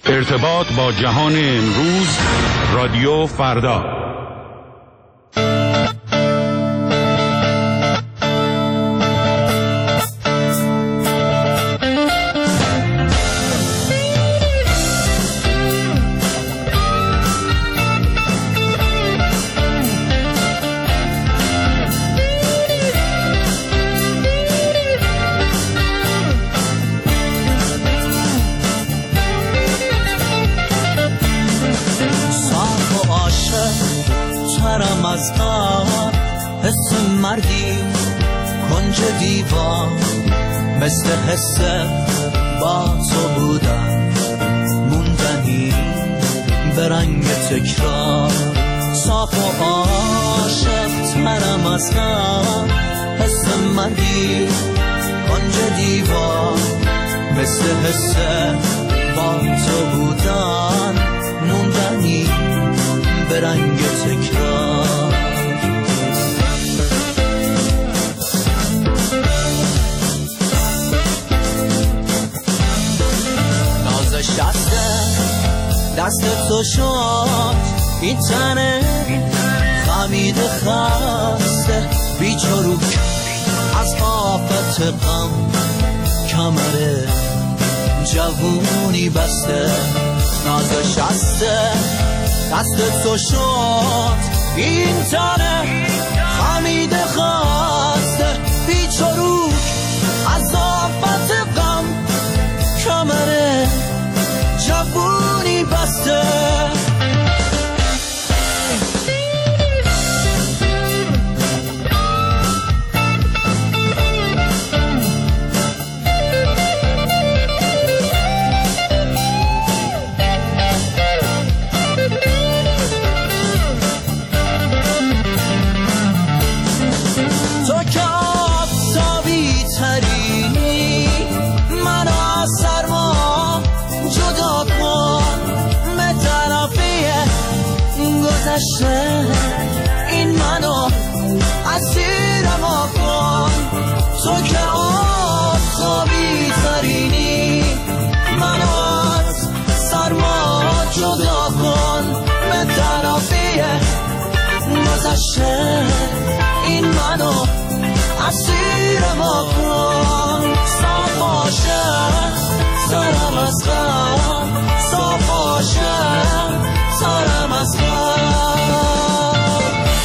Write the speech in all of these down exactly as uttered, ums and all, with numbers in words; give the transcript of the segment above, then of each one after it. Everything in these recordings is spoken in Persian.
ارتباط با جهان امروز، رادیو فردا. حس مردی کنج دیوان، مثل حس با تو بودن موندنی به رنگ تکرار. صاف و عاشق ترم از غم، حس مردی کنج دیوان، مثل حس با تو بودن موندنی به رنگ تکرار. دست تو شد این تنه خمید خسته بیچروک از آفت غم، کمر جوونی بسته ناز شسته. دست تو شد این تنه خمید خسته بیچروک از آفت غم، کمر جوونی بسته. تو که آفتابی تری من از سرما جدا کن، به طرفی گذشته این منو اسیرم کن. تو که آفتابی ترینی منو از سرما جدا کن، به طرفی گذشته این منو اسیرم کن. صاف عاشق سرم از غم، صاف عاشق سرم از غم،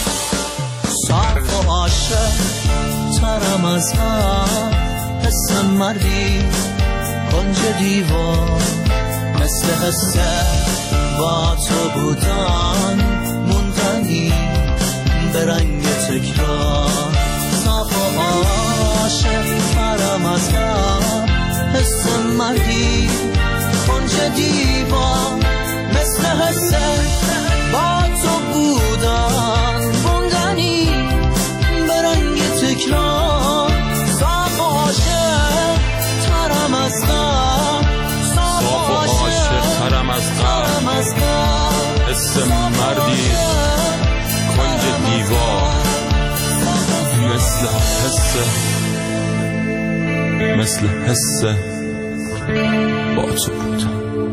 صاف عاشق سرم از غم. حس مردی کنج دیوار، مثل حس با تو بودن موندنی به رنگ تکرار. صاف عاشق سرم از غم، حس مردی کنج دیوان، مثل حس با تو بودن موندنی به رنگ تکرار. صاف عاشق ترم از غم، صاف عاشق ترم از غم، حس مردی کنج دیوان، مثل حس مثل حس با تو بود.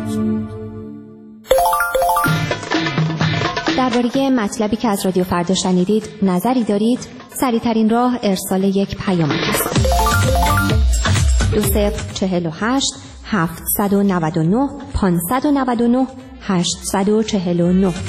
درباره مطلبی که از رادیو فردا شنیدید نظری دارید؟ سریع‌ترین راه ارسال یک پیام است. دو صفر چهل و هشت هفتصد و نود و نه پانصد و نود و نه هشتصد و چهل و نه.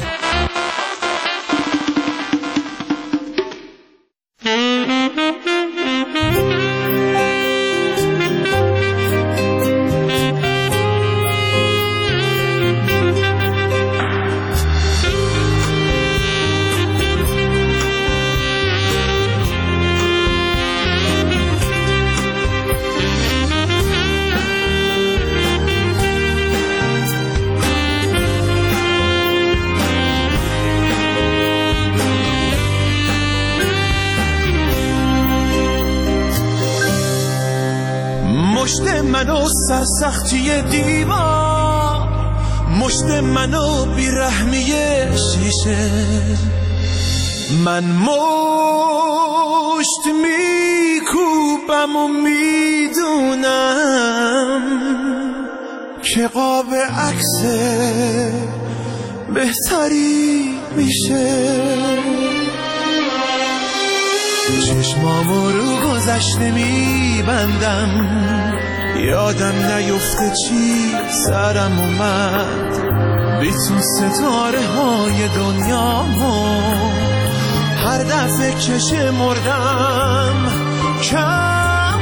مشت منو سرسختی دیوار، مشت منو بیرحمی شیشه. من مشت میکوبم و میدونم که قاب عکس بهتری میشه. چشمامو رو گذشته میبندم، یادم نیفته چی سرم اومد. بیتون ستاره های دنیامو هر دفعه که شمردم کم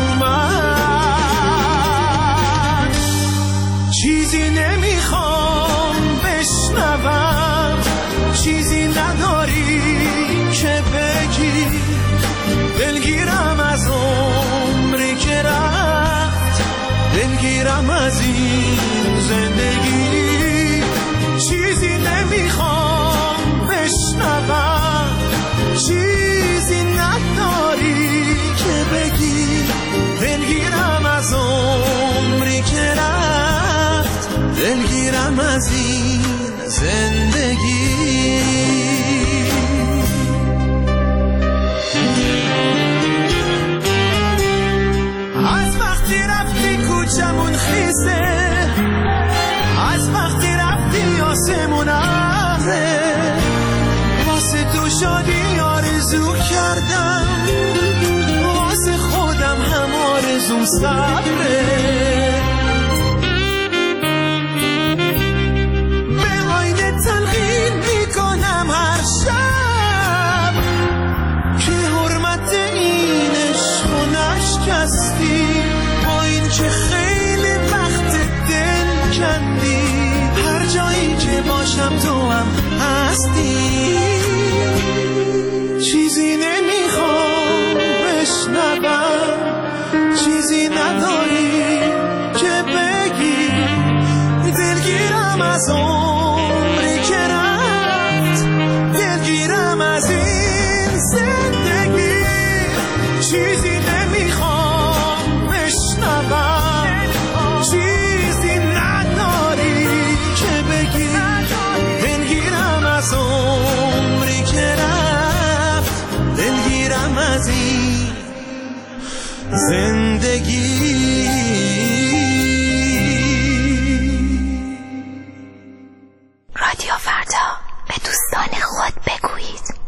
اومد. چیزی نمیخوام بشنوم، چیزی نداری که بگی. دلگیرم از عمری که رفت، دلگیرم از این زندگی. چیزی نمیخوام بشنوم، چیزی نداری که بگی. دلگیرم از عمری که رفت، دلگیرم از این زندگی. از وقتی رفتی کوچمون خیسه، از وقتی رفتی آسمون ابره. واسه تو شادی آرزو کردم، واسه خودم هم آرزوم صبره. به آینه تلقین میکنم هر شب که حرمت این عشق و نشکستی. با این که خیلی وقت دل کندی، هر جایی که باشم تو هم هستی. چیزی نمیخوام بشنوم، چیزی نداری که بگی. دلگیرم از عمری که رفت، دلگیرم از این زندگی. چیزی نمیخوام بشنوم، چیزی نداری که بگی. دلگیرم از عمری که رفت، دلگیرم از این زندگی. رادیو فردا، به دوستان خود بگویید.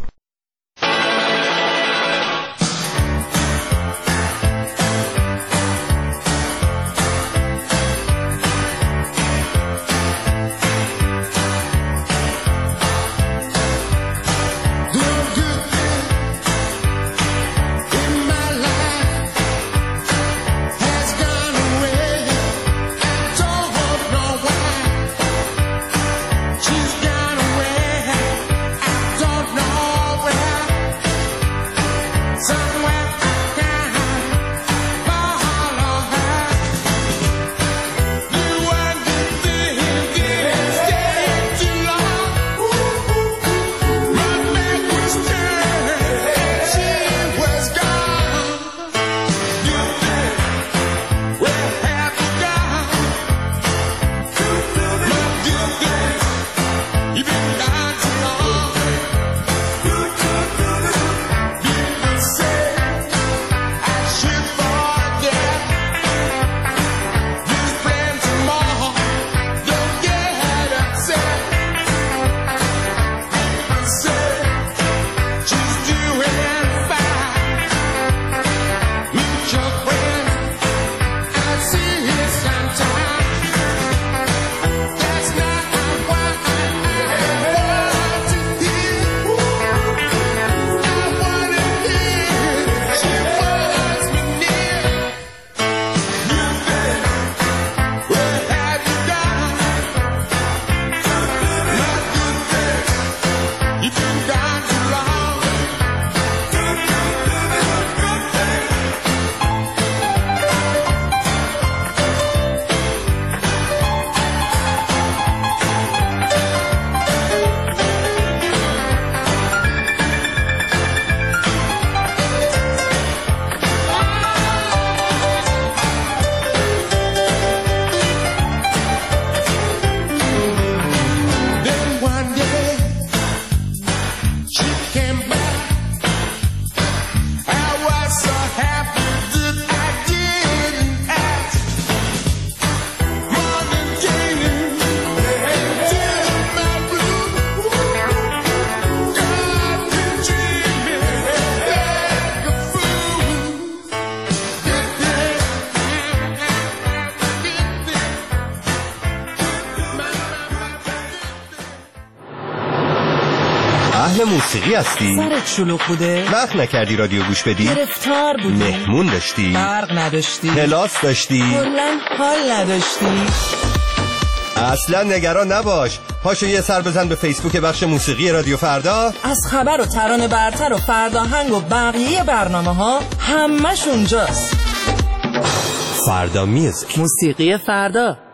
اهل موسیقی هستی؟ سرت شلوغ بوده؟ وقت نکردی رادیو گوش بدی؟ گرفتار بودی؟ مهمون داشتی؟ برق نداشتی؟ کلاس داشتی؟ کلاً حال نداشتی؟ اصلا نگران نباش، پاشو یه سر بزن به فیسبوک بخش موسیقی رادیو فردا. از خبر و ترانه برتر و فرداهنگ و بقیه برنامه ها همش اونجاست. فردا میوزیک، موسیقی فردا.